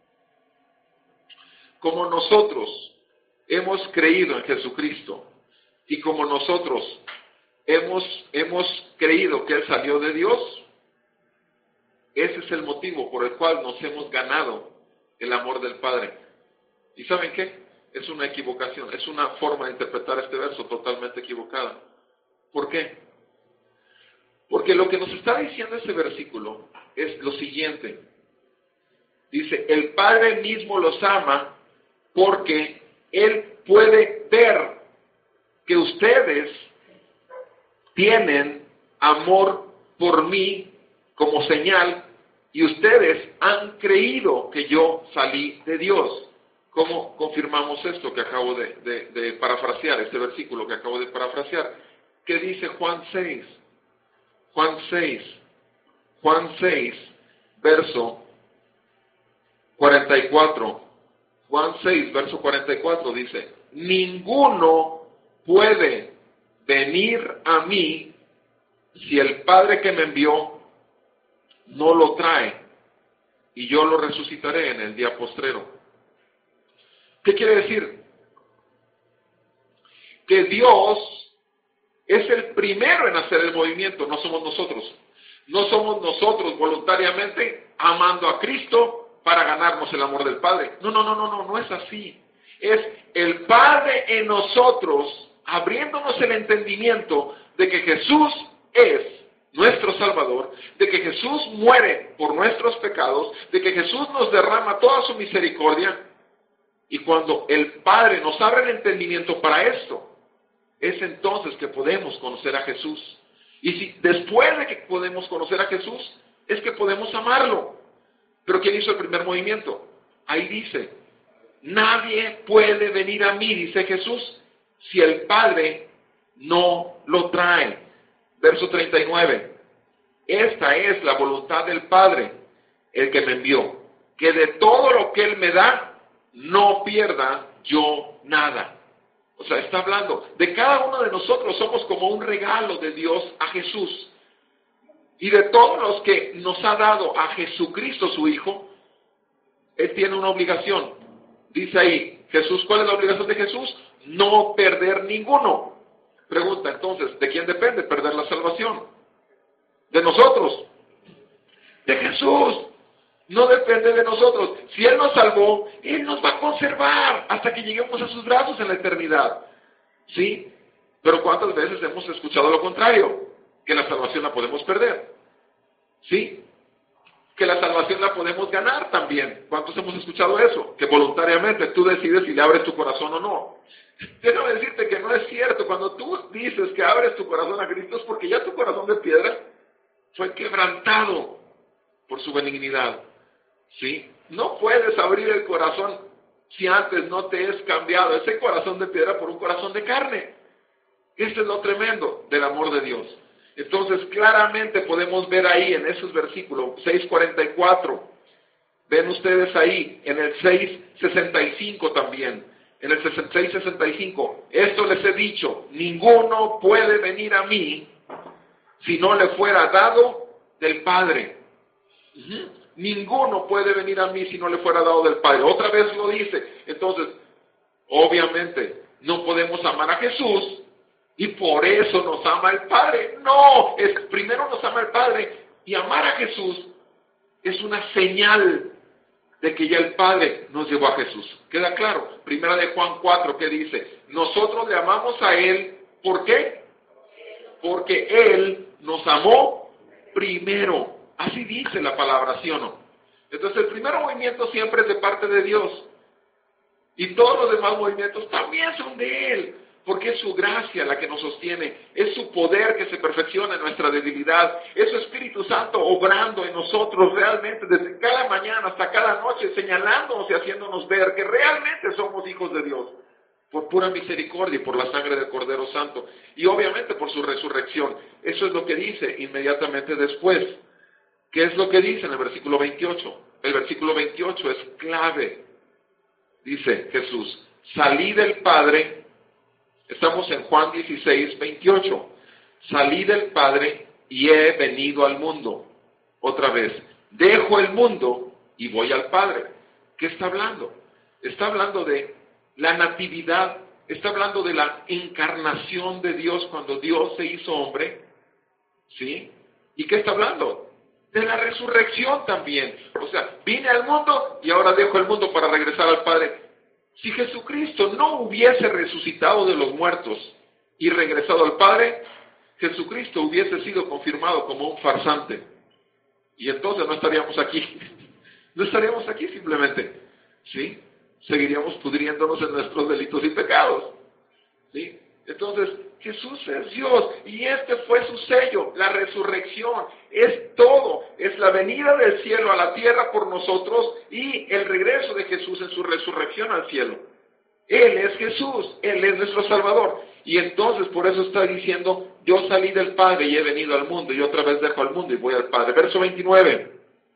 Como nosotros hemos creído en Jesucristo y como nosotros hemos, hemos creído que Él salió de Dios, ese es el motivo por el cual nos hemos ganado el amor del Padre. ¿Y saben qué? Es una equivocación, es una forma de interpretar este verso totalmente equivocada. ¿Por qué? Porque lo que nos está diciendo ese versículo es lo siguiente. Dice, el Padre mismo los ama porque Él puede ver que ustedes tienen amor por mí como señal y ustedes han creído que yo salí de Dios. ¿Cómo confirmamos esto que acabo de, de, de parafrasear, este versículo que acabo de parafrasear? ¿Qué dice Juan seis? Juan seis, Juan seis, verso cuarenta y cuatro. Juan seis, verso cuarenta y cuatro dice, ninguno puede venir a mí si el Padre que me envió no lo trae, y yo lo resucitaré en el día postrero. ¿Qué quiere decir? Que Dios es el primero en hacer el movimiento, no somos nosotros. No somos nosotros voluntariamente amando a Cristo para ganarnos el amor del Padre. No, no, no, no, no, no es así. Es el Padre en nosotros abriéndonos el entendimiento de que Jesús es nuestro Salvador, de que Jesús muere por nuestros pecados, de que Jesús nos derrama toda su misericordia. Y cuando el Padre nos abre el entendimiento para esto, es entonces que podemos conocer a Jesús. Y si después de que podemos conocer a Jesús, es que podemos amarlo. Pero ¿quién hizo el primer movimiento? Ahí dice, nadie puede venir a mí, dice Jesús, si el Padre no lo trae. Verso treinta y nueve. Esta es la voluntad del Padre, el que me envió, que de todo lo que Él me da, no pierda yo nada. O sea, está hablando de cada uno de nosotros, somos como un regalo de Dios a Jesús. Y de todos los que nos ha dado a Jesucristo su Hijo, Él tiene una obligación. Dice ahí, Jesús, ¿cuál es la obligación de Jesús? No perder ninguno. Pregunta entonces, ¿de quién depende perder la salvación? ¿De nosotros? De Jesús. No depende de nosotros. Si Él nos salvó, Él nos va a conservar hasta que lleguemos a sus brazos en la eternidad. ¿Sí? Pero ¿cuántas veces hemos escuchado lo contrario? Que la salvación la podemos perder. ¿Sí? Que la salvación la podemos ganar también. ¿Cuántos hemos escuchado eso? Que voluntariamente tú decides si le abres tu corazón o no. Déjame decirte que no es cierto. Cuando tú dices que abres tu corazón a Cristo es porque ya tu corazón de piedra fue quebrantado por su benignidad. ¿Sí? No puedes abrir el corazón si antes no te es cambiado ese corazón de piedra por un corazón de carne. Esto es lo tremendo del amor de Dios. Entonces, claramente podemos ver ahí en esos versículos, seis cuarenta y cuatro, ven ustedes ahí, en el seis sesenta y cinco también, en el seis sesenta y cinco, esto les he dicho, ninguno puede venir a mí si no le fuera dado del Padre. Uh-huh. Ninguno puede venir a mí si no le fuera dado del Padre. Otra vez lo dice. Entonces, obviamente, no podemos amar a Jesús y por eso nos ama el Padre. No, es, primero nos ama el Padre y amar a Jesús es una señal de que ya el Padre nos llevó a Jesús. ¿Queda claro? Primera de Juan cuatro, ¿qué dice? Nosotros le amamos a Él, ¿por qué? Porque Él nos amó primero. Así dice la palabra, ¿sí o no? Entonces el primer movimiento siempre es de parte de Dios. Y todos los demás movimientos también son de Él. Porque es su gracia la que nos sostiene. Es su poder que se perfecciona en nuestra debilidad. Es su Espíritu Santo obrando en nosotros realmente desde cada mañana hasta cada noche, señalándonos y haciéndonos ver que realmente somos hijos de Dios. Por pura misericordia y por la sangre del Cordero Santo. Y obviamente por su resurrección. Eso es lo que dice inmediatamente después. ¿Qué es lo que dice en el versículo veintiocho? El versículo veintiocho es clave. Dice Jesús, salí del Padre, estamos en Juan dieciséis, veintiocho. Salí del Padre y he venido al mundo. Otra vez, dejo el mundo y voy al Padre. ¿Qué está hablando? Está hablando de la natividad, está hablando de la encarnación de Dios cuando Dios se hizo hombre. ¿Sí? ¿Y qué está hablando? De la resurrección también. O sea, vine al mundo y ahora dejo el mundo para regresar al Padre. Si Jesucristo no hubiese resucitado de los muertos y regresado al Padre, Jesucristo hubiese sido confirmado como un farsante. Y entonces no estaríamos aquí. No estaríamos aquí simplemente. ¿Sí? Seguiríamos pudriéndonos en nuestros delitos y pecados. ¿Sí? Entonces, Jesús es Dios y este fue su sello, la resurrección, es todo, es la venida del cielo a la tierra por nosotros y el regreso de Jesús en su resurrección al cielo. Él es Jesús, Él es nuestro Salvador. Y entonces por eso está diciendo, yo salí del Padre y he venido al mundo y otra vez dejo al mundo y voy al Padre. Verso veintinueve.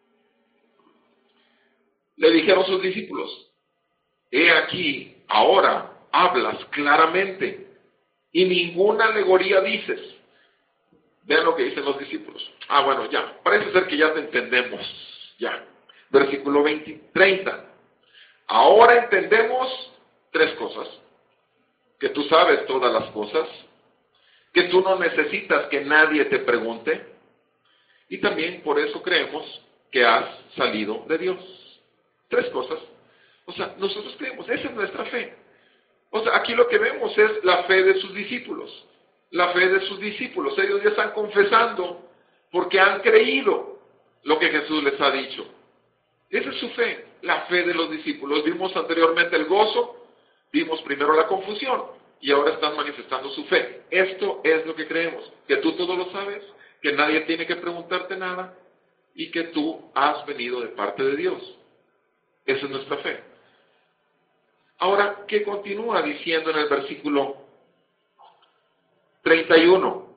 Le dijeron sus discípulos, he aquí, ahora hablas claramente y ninguna alegoría dices. Vean lo que dicen los discípulos. Ah, bueno, ya, parece ser que ya te entendemos. Ya. Versículo veinte, treinta. Ahora entendemos tres cosas. Que tú sabes todas las cosas, que tú no necesitas que nadie te pregunte, y también por eso creemos que has salido de Dios. Tres cosas. O sea, nosotros creemos, esa es nuestra fe. O sea, aquí lo que vemos es la fe de sus discípulos. La fe de sus discípulos. Ellos ya están confesando porque han creído lo que Jesús les ha dicho. Esa es su fe, la fe de los discípulos. Vimos anteriormente el gozo, vimos primero la confusión y ahora están manifestando su fe. Esto es lo que creemos, que tú todo lo sabes, que nadie tiene que preguntarte nada y que tú has venido de parte de Dios. Esa es nuestra fe. Ahora, ¿qué continúa diciendo en el versículo treinta y uno?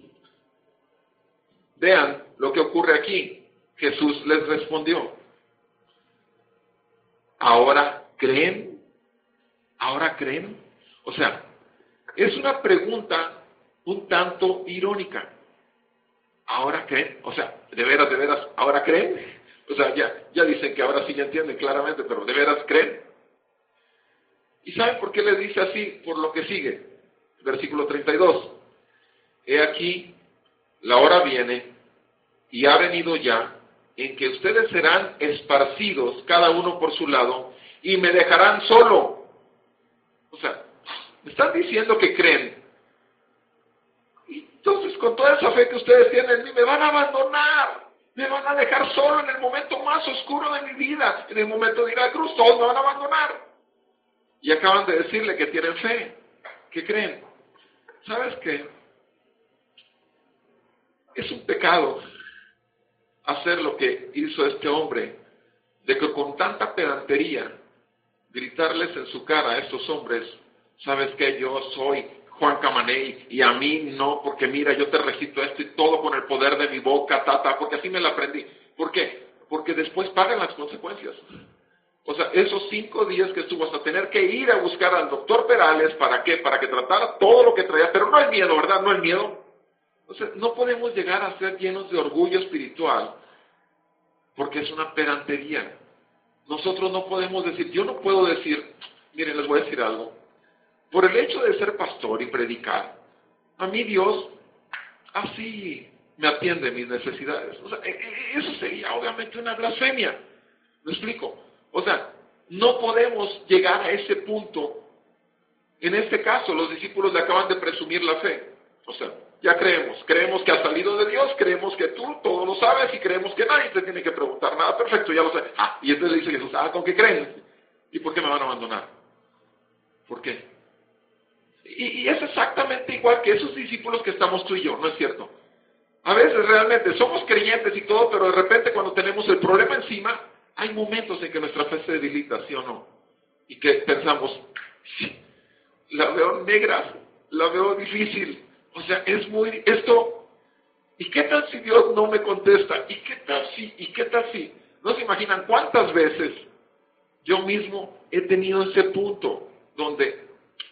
Vean lo que ocurre aquí. Jesús les respondió: ¿ahora creen? ¿Ahora creen? O sea, es una pregunta un tanto irónica. ¿Ahora creen? O sea, ¿de veras, de veras, ahora creen? O sea, ya, ya dicen que ahora sí ya entienden claramente, pero ¿de veras creen? ¿Y saben por qué le dice así? Por lo que sigue. Versículo treinta y dos. He aquí, la hora viene, y ha venido ya, en que ustedes serán esparcidos, cada uno por su lado, y me dejarán solo. O sea, me están diciendo que creen. Y entonces, con toda esa fe que ustedes tienen en mí, me van a abandonar. Me van a dejar solo en el momento más oscuro de mi vida. En el momento de ir a la cruz, todos me van a abandonar. Y acaban de decirle que tienen fe, que creen. ¿Sabes qué? Es un pecado hacer lo que hizo este hombre, de que con tanta pedantería, gritarles en su cara a estos hombres: ¿sabes qué? Yo soy Juan Camaney, y a mí no, porque mira, yo te recito esto y todo con el poder de mi boca, tata, porque así me la aprendí. ¿Por qué? Porque después pagan las consecuencias. O sea, esos cinco días que estuvo hasta tener que ir a buscar al doctor Perales, ¿para qué? Para que tratara todo lo que traía, pero no el miedo, ¿verdad? No el miedo. O sea, no podemos llegar a ser llenos de orgullo espiritual, porque es una pedantería. Nosotros no podemos decir, yo no puedo decir, miren, les voy a decir algo. Por el hecho de ser pastor y predicar, a mí Dios así me atiende mis necesidades. O sea, eso sería obviamente una blasfemia. ¿Me explico? O sea, no podemos llegar a ese punto. En este caso, los discípulos le acaban de presumir la fe. O sea, ya creemos. Creemos que has salido de Dios, creemos que tú todo lo sabes y creemos que nadie te tiene que preguntar nada. Perfecto, ya lo sé. Ah, y entonces le dice Jesús: ah, ¿con qué creen? ¿Y por qué me van a abandonar? ¿Por qué? Y, y es exactamente igual que esos discípulos que estamos tú y yo, ¿no es cierto? A veces realmente somos creyentes y todo, pero de repente cuando tenemos el problema encima, hay momentos en que nuestra fe se debilita, ¿sí o no? Y que pensamos, sí, la veo negra, la veo difícil. O sea, es muy, esto, ¿y qué tal si Dios no me contesta? ¿Y qué tal si? ¿Y qué tal si? ¿No se imaginan cuántas veces yo mismo he tenido ese punto donde,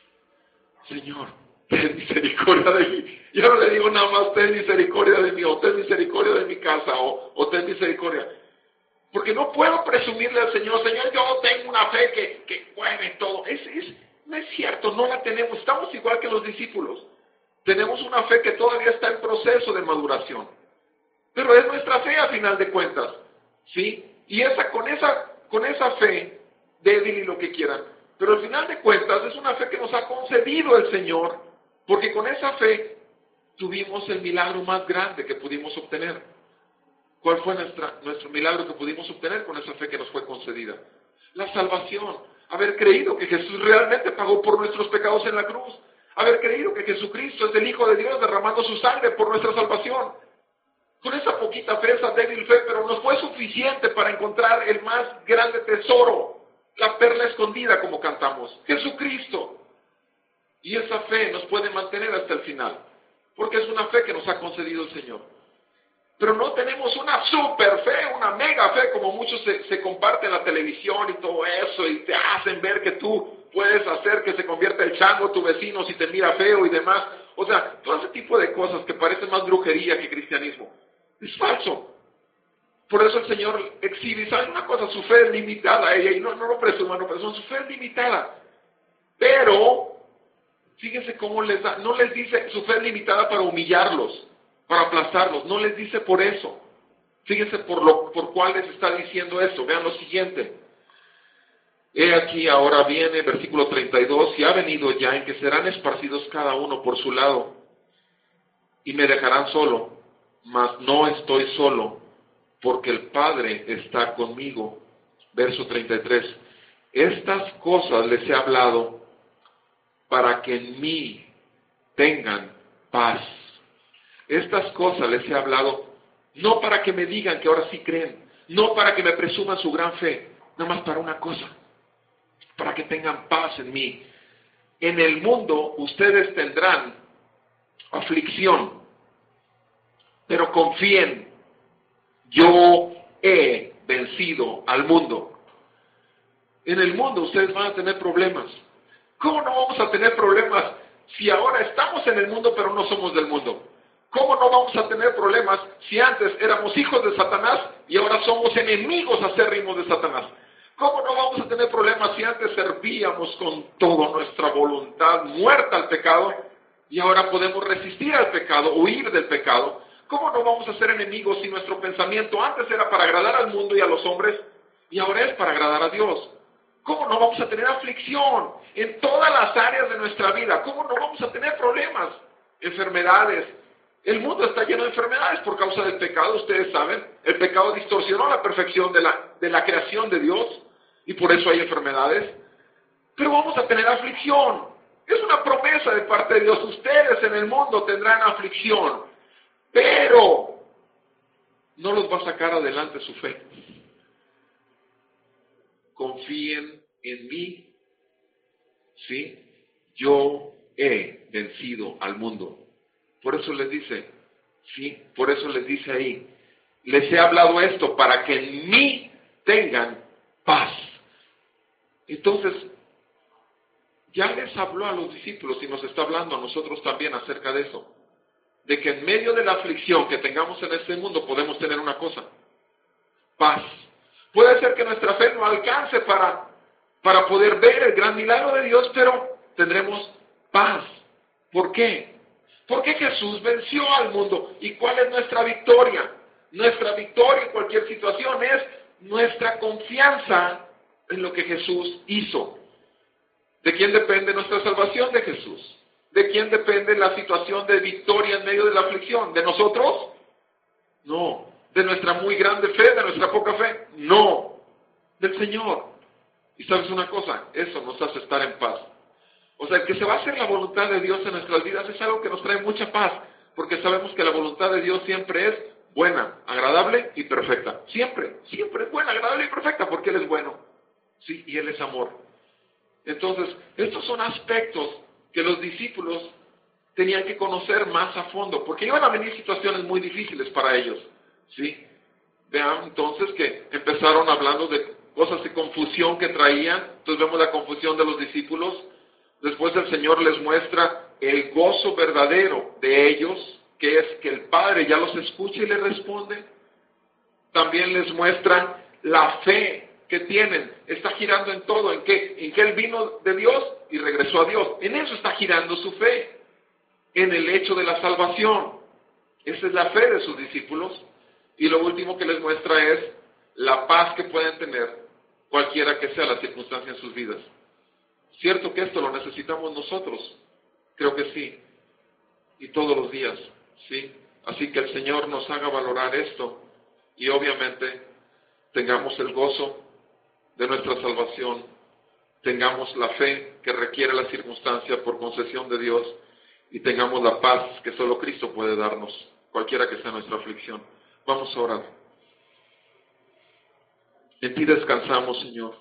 Señor, ten misericordia de mí? Yo no le digo nada más, ten misericordia de mí, o ten misericordia de mi casa, o, o ten misericordia. Porque no puedo presumirle al Señor: Señor, yo tengo una fe que, que mueve todo. Es, es, no es cierto, no la tenemos. Estamos igual que los discípulos. Tenemos una fe que todavía está en proceso de maduración. Pero es nuestra fe a final de cuentas. ¿Sí? Y esa, con, esa, con esa fe, débil y lo que quieran, pero al final de cuentas es una fe que nos ha concedido el Señor, porque con esa fe tuvimos el milagro más grande que pudimos obtener. ¿Cuál fue nuestra, nuestro milagro que pudimos obtener con esa fe que nos fue concedida? La salvación. Haber creído que Jesús realmente pagó por nuestros pecados en la cruz. Haber creído que Jesucristo es el Hijo de Dios derramando su sangre por nuestra salvación. Con esa poquita fe, esa débil fe, pero nos fue suficiente para encontrar el más grande tesoro, la perla escondida, como cantamos, Jesucristo. Y esa fe nos puede mantener hasta el final, porque es una fe que nos ha concedido el Señor. Pero no tenemos una super fe, una mega fe, como muchos se, se comparten en la televisión y todo eso, y te hacen ver que tú puedes hacer que se convierta el chango tu vecino si te mira feo y demás. O sea, todo ese tipo de cosas que parecen más brujería que cristianismo. Es falso. Por eso el Señor exhibe, ¿saben una cosa? Su fe es limitada, ella, y no, no lo presuman, no presuman, su fe es limitada. Pero, fíjense cómo les da, no les dice, su fe es limitada para humillarlos, para aplastarlos, no les dice por eso. Fíjense por lo por cuál les está diciendo esto. Vean lo siguiente. He aquí ahora viene, versículo treinta y dos, y ha venido ya en que serán esparcidos cada uno por su lado, y me dejarán solo, mas no estoy solo, porque el Padre está conmigo. Verso treinta y tres. Estas cosas les he hablado para que en mí tengan paz. Estas cosas les he hablado no para que me digan que ahora sí creen, no para que me presuman su gran fe, nada más para una cosa, para que tengan paz en mí. En el mundo ustedes tendrán aflicción, pero confíen, yo he vencido al mundo. En el mundo ustedes van a tener problemas. ¿Cómo no vamos a tener problemas si ahora estamos en el mundo pero no somos del mundo? ¿Cómo no vamos a tener problemas si antes éramos hijos de Satanás y ahora somos enemigos acérrimos de Satanás? ¿Cómo no vamos a tener problemas si antes servíamos con toda nuestra voluntad muerta al pecado y ahora podemos resistir al pecado, huir del pecado? ¿Cómo no vamos a ser enemigos si nuestro pensamiento antes era para agradar al mundo y a los hombres y ahora es para agradar a Dios? ¿Cómo no vamos a tener aflicción en todas las áreas de nuestra vida? ¿Cómo no vamos a tener problemas, enfermedades? El mundo está lleno de enfermedades por causa del pecado, ustedes saben. El pecado distorsionó la perfección de la, de la creación de Dios y por eso hay enfermedades. Pero vamos a tener aflicción. Es una promesa de parte de Dios. Ustedes en el mundo tendrán aflicción, pero no los va a sacar adelante su fe. Confíen en mí, ¿sí? Yo he vencido al mundo. Por eso les dice, sí, por eso les dice ahí, les he hablado esto para que en mí tengan paz. Entonces, ya les habló a los discípulos y nos está hablando a nosotros también acerca de eso. De que en medio de la aflicción que tengamos en este mundo podemos tener una cosa, paz. Puede ser que nuestra fe no alcance para, para poder ver el gran milagro de Dios, pero tendremos paz. ¿Por qué? Porque Jesús venció al mundo. ¿Y cuál es nuestra victoria? Nuestra victoria en cualquier situación es nuestra confianza en lo que Jesús hizo. ¿De quién depende nuestra salvación? De Jesús. ¿De quién depende la situación de victoria en medio de la aflicción? ¿De nosotros? No. ¿De nuestra muy grande fe? ¿De nuestra poca fe? No. Del Señor. Y sabes una cosa, eso nos hace estar en paz. O sea, que se va a hacer la voluntad de Dios en nuestras vidas es algo que nos trae mucha paz, porque sabemos que la voluntad de Dios siempre es buena, agradable y perfecta. Siempre, siempre es buena, agradable y perfecta, porque Él es bueno. Sí, y Él es amor. Entonces, estos son aspectos que los discípulos tenían que conocer más a fondo, porque iban a venir situaciones muy difíciles para ellos. ¿Sí? Vean entonces que empezaron hablando de cosas de confusión que traían. Entonces vemos la confusión de los discípulos. Después el Señor les muestra el gozo verdadero de ellos, que es que el Padre ya los escucha y les responde. También les muestra la fe que tienen. Está girando en todo. ¿En qué? En que Él vino de Dios y regresó a Dios. En eso está girando su fe. En el hecho de la salvación. Esa es la fe de sus discípulos. Y lo último que les muestra es la paz que pueden tener cualquiera que sea la circunstancia en sus vidas. ¿Cierto que esto lo necesitamos nosotros? Creo que sí. Y todos los días, ¿sí? Así que el Señor nos haga valorar esto y obviamente tengamos el gozo de nuestra salvación, tengamos la fe que requiere la circunstancia por concesión de Dios y tengamos la paz que solo Cristo puede darnos, cualquiera que sea nuestra aflicción. Vamos a orar. En ti descansamos, Señor.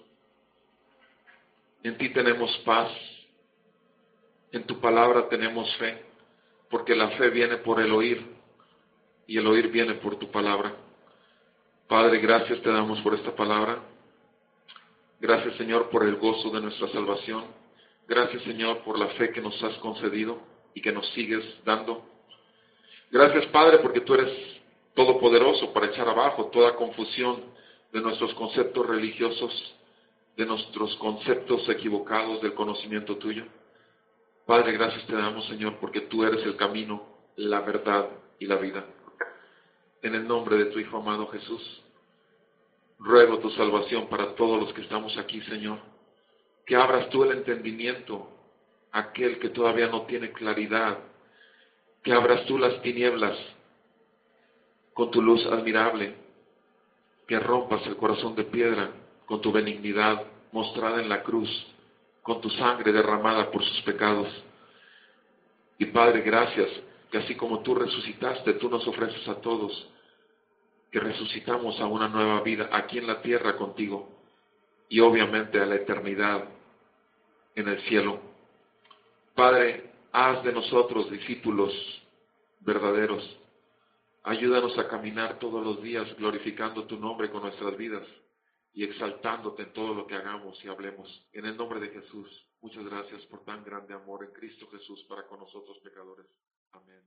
En ti tenemos paz. En tu palabra tenemos fe, porque la fe viene por el oír y el oír viene por tu palabra. Padre, gracias te damos por esta palabra. Gracias, Señor, por el gozo de nuestra salvación. Gracias, Señor, por la fe que nos has concedido y que nos sigues dando. Gracias, Padre, porque tú eres todopoderoso para echar abajo toda confusión de nuestros conceptos religiosos, de nuestros conceptos equivocados del conocimiento tuyo. Padre, gracias te damos, Señor, porque tú eres el camino, la verdad y la vida. En el nombre de tu Hijo amado Jesús, ruego tu salvación para todos los que estamos aquí, Señor. Que abras tú el entendimiento a aquel que todavía no tiene claridad. Que abras tú las tinieblas con tu luz admirable. Que rompas el corazón de piedra con tu benignidad mostrada en la cruz, con tu sangre derramada por sus pecados. Y Padre, gracias, que así como tú resucitaste, tú nos ofreces a todos, que resucitamos a una nueva vida aquí en la tierra contigo, y obviamente a la eternidad en el cielo. Padre, haz de nosotros discípulos verdaderos. Ayúdanos a caminar todos los días glorificando tu nombre con nuestras vidas y exaltándote en todo lo que hagamos y hablemos. En el nombre de Jesús, muchas gracias por tan grande amor en Cristo Jesús para con nosotros pecadores. Amén.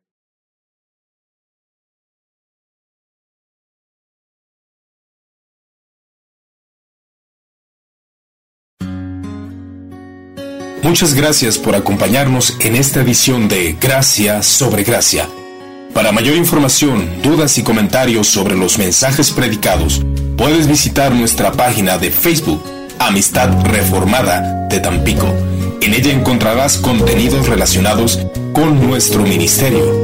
Muchas gracias por acompañarnos en esta edición de Gracia sobre Gracia. Para mayor información, dudas y comentarios sobre los mensajes predicados, puedes visitar nuestra página de Facebook, Amistad Reformada de Tampico. En ella encontrarás contenidos relacionados con nuestro ministerio.